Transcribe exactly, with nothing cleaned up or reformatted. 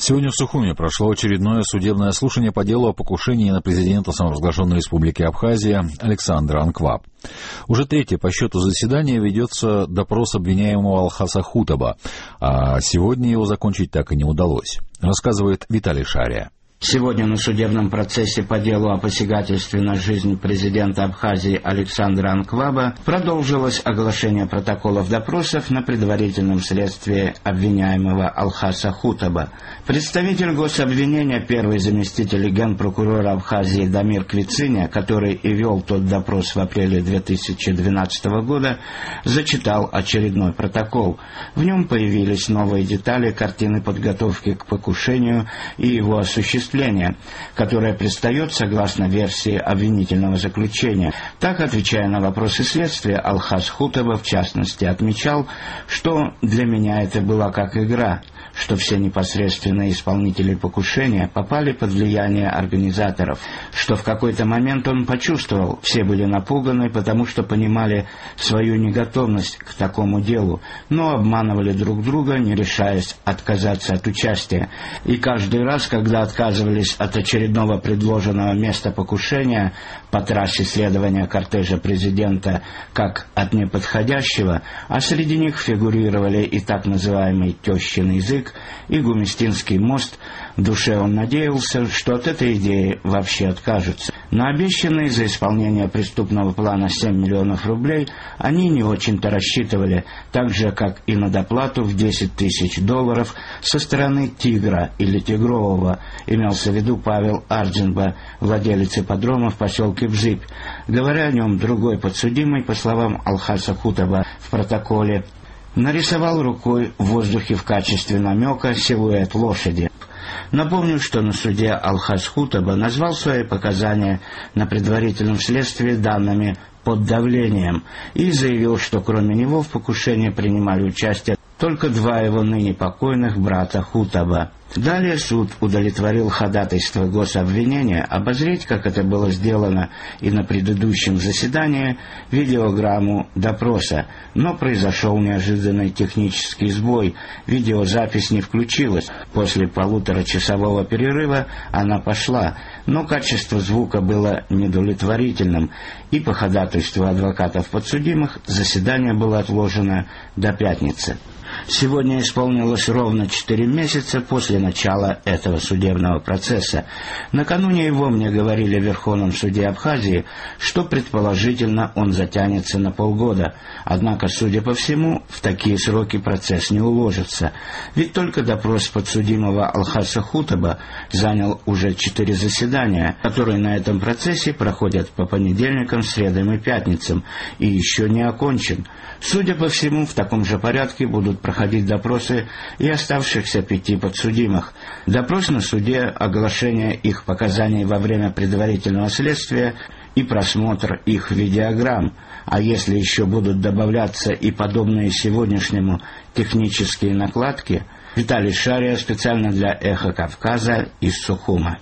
Сегодня в Сухуми прошло очередное судебное слушание по делу о покушении на президента самопровозглашенной республики Абхазия Александра Анкваб. Уже третье по счету заседание ведется допрос обвиняемого Алхаса Хутаба, а сегодня его закончить так и не удалось, рассказывает Виталий Шария. Сегодня на судебном процессе по делу о посягательстве на жизнь президента Абхазии Александра Анкваба продолжилось оглашение протоколов допросов на предварительном следствии обвиняемого Алхаса Хутаба. Представитель гособвинения, первый заместитель генпрокурора Абхазии Дамир Квициня, который и вел тот допрос в апреле две тысячи двенадцатого года, зачитал очередной протокол. В нем появились новые детали картины подготовки к покушению и его осуществления, которое предстает согласно версии обвинительного заключения. Так, отвечая на вопросы следствия, Алхас Хутаба в частности отмечал, что для меня это была как игра, что все непосредственные исполнители покушения попали под влияние организаторов, что в какой-то момент он почувствовал, все были напуганы, потому что понимали свою неготовность к такому делу, но обманывали друг друга, не решаясь отказаться от участия. И каждый раз, когда отказывались от очередного предложенного места покушения по трассе следования кортежа президента как от неподходящего, а среди них фигурировали и так называемый тещин язык, и Гумистинский мост, в душе он надеялся, что от этой идеи вообще откажутся. На обещанные за исполнение преступного плана семь миллионов рублей они не очень-то рассчитывали, так же, как и на доплату в десять тысяч долларов со стороны «Тигра» или «Тигрового», имелся в виду Павел Арджинба, владелец ипподрома в поселке Бзыбь. Говоря о нем, другой подсудимый, по словам Алхаса Хутаба в протоколе, нарисовал рукой в воздухе в качестве намека силуэт лошади. Напомню, что на суде Алхас Хутаба назвал свои показания на предварительном следствии данными под давлением и заявил, что кроме него в покушении принимали участие только два его ныне покойных брата Хутаба. Далее суд удовлетворил ходатайство гособвинения обозреть, как это было сделано и на предыдущем заседании, видеограмму допроса, но произошел неожиданный технический сбой, видеозапись не включилась. После полуторачасового перерыва она пошла, но качество звука было недовлетворительным, и по ходатайству адвокатов подсудимых заседание было отложено до пятницы. Сегодня исполнилось ровно четыре месяца после начала этого судебного процесса. Накануне его мне говорили в Верховном суде Абхазии, что предположительно он затянется на полгода. Однако, судя по всему, в такие сроки процесс не уложится. Ведь только допрос подсудимого Алхаса Хутаба занял уже четыре заседания, которые на этом процессе проходят по понедельникам, средам и пятницам, и еще не окончен. Судя по всему, в таком же порядке будут проходить допросы и оставшихся пяти подсудимых. Допрос на суде, оглашение их показаний во время предварительного следствия и просмотр их видеограмм. А если еще будут добавляться и подобные сегодняшнему технические накладки. Виталий Шария специально для «Эхо Кавказа» из Сухума.